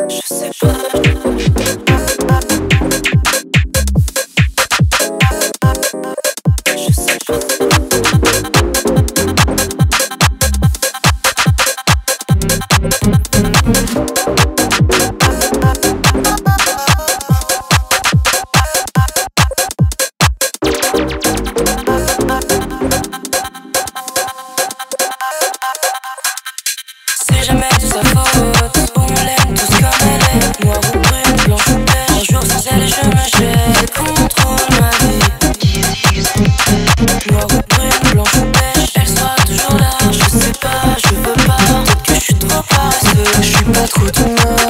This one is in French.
Je sais pas. Je sais pas. C'est jamais de sa faute, on l'aime tous comme elle est. Noir ou brune, blanche ou beige, un jour sans elle je me jette. Elle contrôle ma vie. Noir ou brune, blanche ou beige, elle sera toujours là. Je sais pas, je veux pas, peut-être que je suis trop paresseux. Je suis pas trop d'humeur.